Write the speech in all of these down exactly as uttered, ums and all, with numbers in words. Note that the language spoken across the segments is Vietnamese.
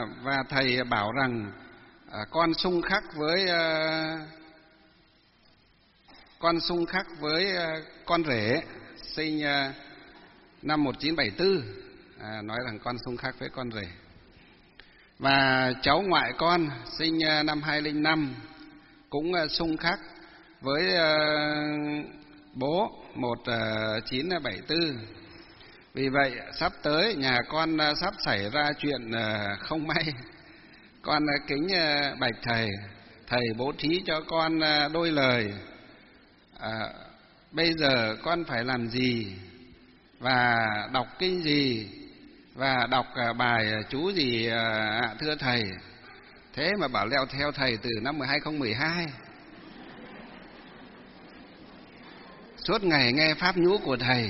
và thầy bảo rằng à, con xung khắc với à, con xung khắc với à, con rể sinh à, năm một nghìn chín trăm bảy mươi tư, à, nói rằng con xung khắc với con rể. Và cháu ngoại con sinh à, năm hai nghìn không trăm lẻ năm cũng à, xung khắc với à, bố một nghìn chín trăm bảy mươi tư. Vì vậy sắp tới nhà con sắp xảy ra chuyện không may. Con kính bạch thầy, thầy bố thí cho con đôi lời. À, bây giờ con phải làm gì và đọc kinh gì và đọc bài chú gì ạ thưa thầy? Thế mà bảo leo theo thầy từ năm hai nghìn không trăm mười hai. Suốt ngày nghe pháp nhũ của thầy,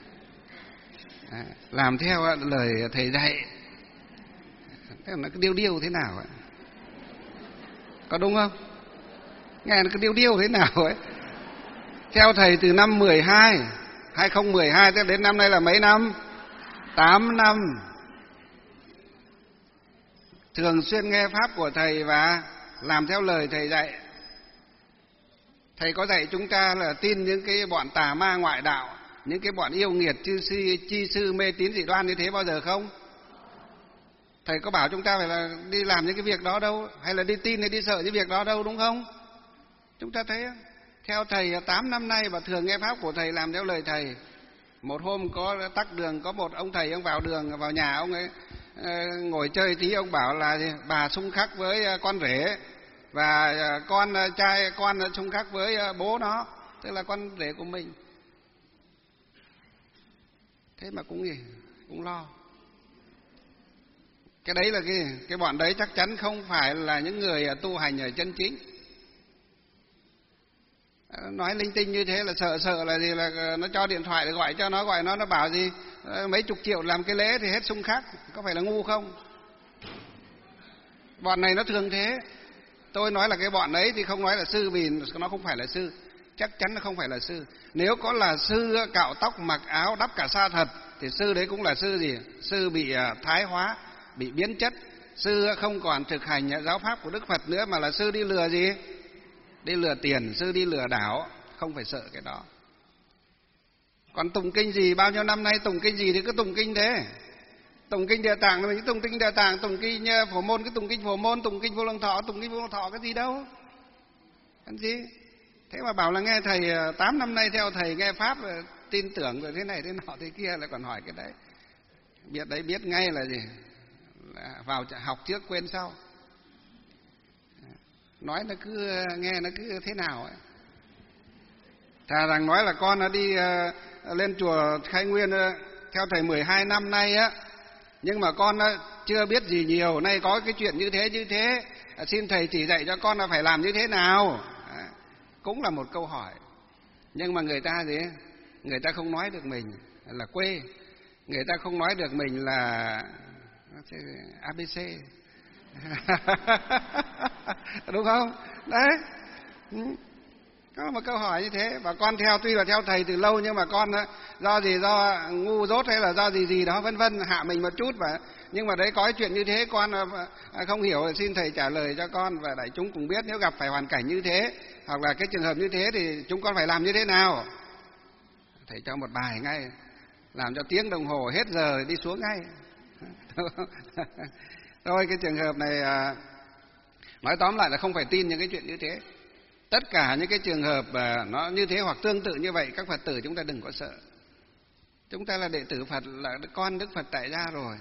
làm theo lời thầy dạy. Thế nó cứ điêu điêu thế nào ấy, có đúng không? Nghe nó cứ điêu điêu thế nào ấy. Theo thầy từ năm mười hai, hai nghìn không trăm mười hai đến năm nay là mấy năm? tám năm. Thường xuyên nghe pháp của thầy và làm theo lời thầy dạy. Thầy có dạy chúng ta là tin những cái bọn tà ma ngoại đạo, những cái bọn yêu nghiệt chư sư, chi sư mê tín dị đoan như thế bao giờ không? Thầy có bảo chúng ta phải là đi làm những cái việc đó đâu, hay là đi tin hay đi sợ những việc đó đâu, đúng không? Chúng ta thấy theo thầy tám năm nay và thường nghe pháp của thầy, làm theo lời thầy. Một hôm có tắc đường, có một ông thầy ông vào đường, vào nhà ông ấy ngồi chơi tí, ông bảo là bà xung khắc với con rể và con trai con xung khắc với bố nó, tức là con rể của mình. Thế mà cũng gì cũng lo. Cái đấy là cái cái bọn đấy chắc chắn không phải là những người tu hành ở chân chính. Nói linh tinh như thế là sợ sợ là gì, là nó cho điện thoại để gọi cho nó, gọi nó nó bảo gì mấy chục triệu làm cái lễ thì hết xung khắc. Có phải là ngu không? Bọn này nó thường thế. Tôi nói là cái bọn ấy thì không nói là sư, vì nó không phải là sư. Chắc chắn nó không phải là sư. Nếu có là sư cạo tóc mặc áo đắp cả sa thật thì sư đấy cũng là sư gì? Sư bị thái hóa, bị biến chất. Sư không còn thực hành giáo pháp của Đức Phật nữa, mà là sư đi lừa gì? Đi lừa tiền, sư đi lừa đảo. Không phải sợ cái đó. Còn tụng kinh gì, bao nhiêu năm nay tụng kinh gì thì cứ tụng kinh thế. Tụng kinh Địa Tạng mình cứ tụng kinh Địa Tạng, tụng kinh Phổ Môn cứ tụng kinh Phổ Môn, tụng kinh Vô Lượng Thọ, tụng kinh Vô Lượng Thọ, cái gì đâu. Cái gì? Thế mà bảo là nghe thầy tám năm nay theo thầy nghe pháp tin tưởng rồi thế này thế nọ thế kia, lại còn hỏi cái đấy. Biết đấy, biết ngay là gì? Là vào học trước quên sau. Nói nó cứ nghe nó cứ thế nào ấy. Thà rằng nói là con nó đi uh, lên chùa Khai Nguyên uh, theo thầy mười hai năm nay á, nhưng mà con uh, chưa biết gì nhiều, nay có cái chuyện như thế như thế, uh, xin thầy chỉ dạy cho con là phải làm như thế nào. À, cũng là một câu hỏi. Nhưng mà người ta gì? Người ta không nói được mình là quê, người ta không nói được mình là a bê xê. Đúng không? Đấy. Có một câu hỏi như thế. Và con theo, tuy là theo thầy từ lâu, nhưng mà con do gì, do ngu dốt hay là do gì gì đó vân vân, hạ mình một chút. Và nhưng mà đấy có cái chuyện như thế con không hiểu thì xin thầy trả lời cho con và đại chúng cùng biết, nếu gặp phải hoàn cảnh như thế hoặc là cái trường hợp như thế thì chúng con phải làm như thế nào. Thầy cho một bài ngay, làm cho tiếng đồng hồ hết giờ đi xuống ngay. Thôi cái trường hợp này nói tóm lại là không phải tin những cái chuyện như thế. Tất cả những cái trường hợp nó như thế hoặc tương tự như vậy, các Phật tử chúng ta đừng có sợ. Chúng ta là đệ tử Phật, là con Đức Phật tại gia rồi.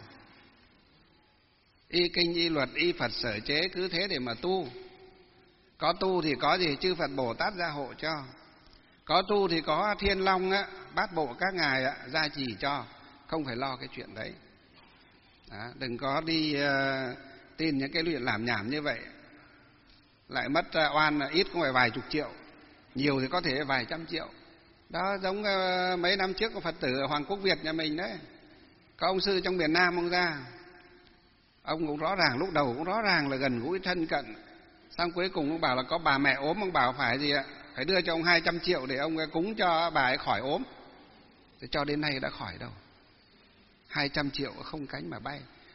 Y kinh, y luật, y Phật sở chế, cứ thế để mà tu. Có tu thì có gì? Chư Phật Bồ Tát gia hộ cho. Có tu thì có Thiên Long á, bát bộ các ngài á, gia trì cho. Không phải lo cái chuyện đấy. Đó, đừng có đi uh, tin những cái chuyện làm nhảm như vậy. Lại mất uh, oan, ít cũng phải vài chục triệu, nhiều thì có thể vài trăm triệu. Đó, giống uh, mấy năm trước có Phật tử ở Hoàng Quốc Việt nhà mình đấy. Có ông sư trong miền Nam ông ra. Ông cũng rõ ràng, lúc đầu cũng rõ ràng là gần gũi thân cận. Xong cuối cùng ông bảo là có bà mẹ ốm, ông bảo phải gì ạ? Phải đưa cho ông hai trăm triệu để ông cúng cho bà ấy khỏi ốm. Thì cho đến nay đã khỏi đâu. hai trăm triệu không cánh mà bay.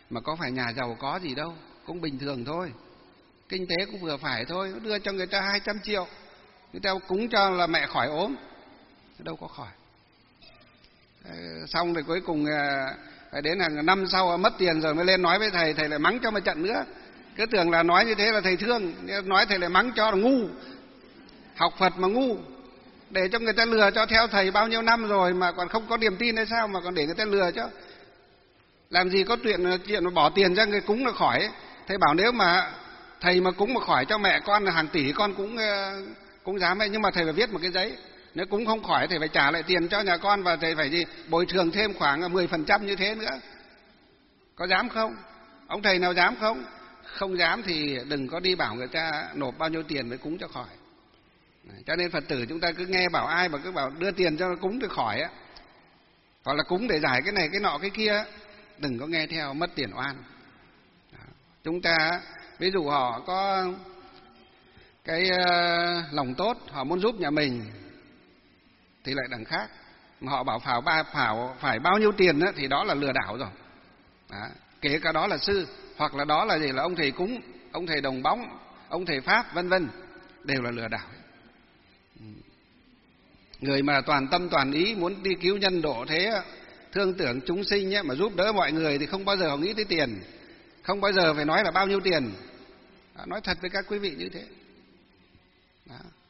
mà có phải nhà giàu có gì đâu, cũng bình thường thôi, kinh tế cũng vừa phải thôi. Nó đưa cho người ta hai trăm triệu, người ta cúng cho là mẹ khỏi ốm, đâu có khỏi. Xong rồi cuối cùng phải đến hàng năm sau mất tiền rồi mới lên nói với thầy, thầy lại mắng cho một trận nữa. Cứ tưởng là nói như thế là thầy thương, nói thầy lại mắng cho là ngu, học Phật mà ngu, để cho người ta lừa cho theo thầy bao nhiêu năm rồi mà còn không có niềm tin hay sao mà còn để người ta lừa chứ. Làm gì có chuyện chuyện mà bỏ tiền ra người cúng là khỏi. Thầy bảo nếu mà thầy mà cúng mà khỏi cho mẹ con là hàng tỷ con cũng cũng dám ấy, nhưng mà thầy phải viết một cái giấy, nếu cúng không khỏi thầy phải trả lại tiền cho nhà con và thầy phải gì bồi thường thêm khoảng mười phần trăm như thế nữa. Có dám không? Ông thầy nào dám không? Không dám thì đừng có đi bảo người ta nộp bao nhiêu tiền mới cúng cho khỏi. Cho nên Phật tử chúng ta cứ nghe bảo ai mà cứ bảo đưa tiền cho nó cúng thì khỏi á, hoặc là cúng để giải cái này cái nọ cái kia, đừng có nghe theo, mất tiền oan. Đó. Chúng ta ví dụ họ có cái uh, lòng tốt, họ muốn giúp nhà mình thì lại đằng khác, mà họ bảo phảo ba phảo phải bao nhiêu tiền á, thì đó là lừa đảo rồi. Đó. Kể cả đó là sư, hoặc là đó là gì, là ông thầy cúng, ông thầy đồng bóng, ông thầy pháp vân vân, đều là lừa đảo. Người mà toàn tâm toàn ý muốn đi cứu nhân độ thế, thương tưởng chúng sinh ấy, mà giúp đỡ mọi người thì không bao giờ họ nghĩ tới tiền, không bao giờ phải nói là bao nhiêu tiền. Đó, nói thật với các quý vị như thế. Đó.